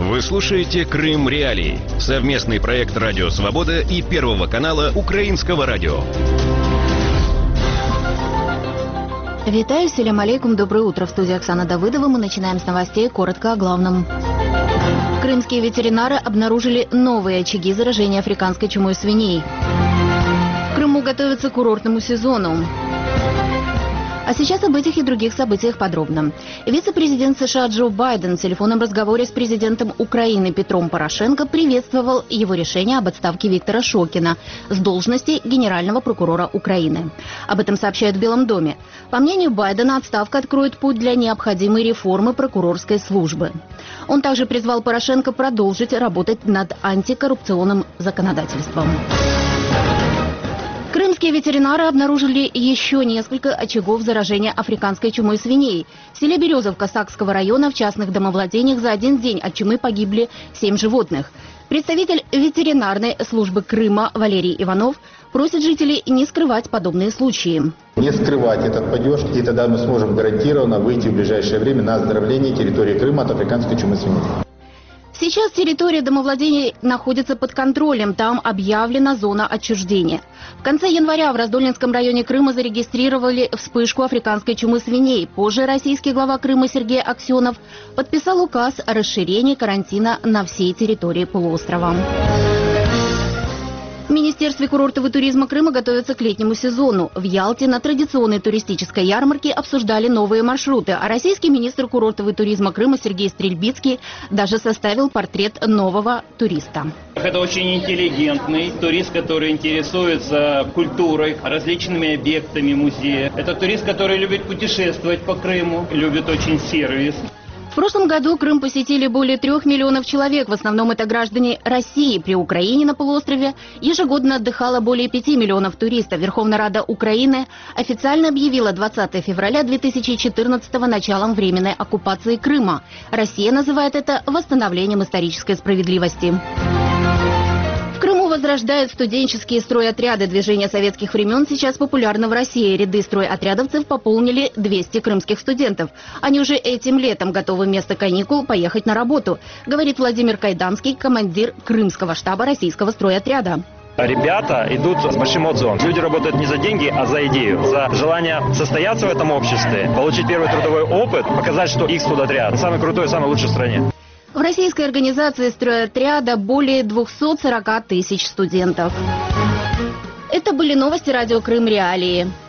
Вы слушаете «Крым Реалии» — совместный проект «Радио Свобода» и Первого канала Украинского радио. Витаю, селям алейкум, доброе утро. В студии Оксана Давыдова. Мы начинаем с новостей, коротко о главном. Крымские ветеринары обнаружили новые очаги заражения африканской чумой свиней. В Крыму готовятся к курортному сезону. А сейчас об этих и других событиях подробно. Вице-президент США Джо Байден в телефонном разговоре с президентом Украины Петром Порошенко приветствовал его решение об отставке Виктора Шокина с должности генерального прокурора Украины. Об этом сообщают в Белом доме. По мнению Байдена, отставка откроет путь для необходимой реформы прокурорской службы. Он также призвал Порошенко продолжить работать над антикоррупционным законодательством. Крымские ветеринары обнаружили еще несколько очагов заражения африканской чумой свиней. В селе Березовка Сакского района в частных домовладениях за один день от чумы погибли 7 животных. Представитель ветеринарной службы Крыма Валерий Иванов просит жителей не скрывать подобные случаи. Не скрывать этот падеж, и тогда мы сможем гарантированно выйти в ближайшее время на оздоровление территории Крыма от африканской чумы свиней. Сейчас территория домовладений находится под контролем, там объявлена зона отчуждения. В конце января в Раздольнинском районе Крыма зарегистрировали вспышку африканской чумы свиней. Позже российский глава Крыма Сергей Аксенов подписал указ о расширении карантина на всей территории полуострова. В Министерстве курортов и туризма Крыма готовятся к летнему сезону. В Ялте на традиционной туристической ярмарке обсуждали новые маршруты, а российский министр курортов и туризма Крыма Сергей Стрельбицкий даже составил портрет нового туриста. Это очень интеллигентный турист, который интересуется культурой, различными объектами музея. Это турист, который любит путешествовать по Крыму, любит очень сервис. В прошлом году Крым посетили более 3 миллионов человек. В основном это граждане России. При Украине на полуострове ежегодно отдыхало более 5 миллионов туристов. Верховная Рада Украины официально объявила 20 февраля 2014 началом временной оккупации Крыма. Россия называет это восстановлением исторической справедливости. В Крыму возрождают студенческие стройотряды. Движение советских времен сейчас популярно в России. Ряды стройотрядовцев пополнили 200 крымских студентов. Они уже этим летом готовы вместо каникул поехать на работу, говорит Владимир Кайдамский, командир крымского штаба российского стройотряда. Ребята идут с большим отзывом. Люди работают не за деньги, а за идею, за желание состояться в этом обществе, получить первый трудовой опыт, показать, что их студотряд самый крутой, самый лучший в стране. В российской организации стройотряда более 240 тысяч студентов. Это были новости радио «Крым Реалии».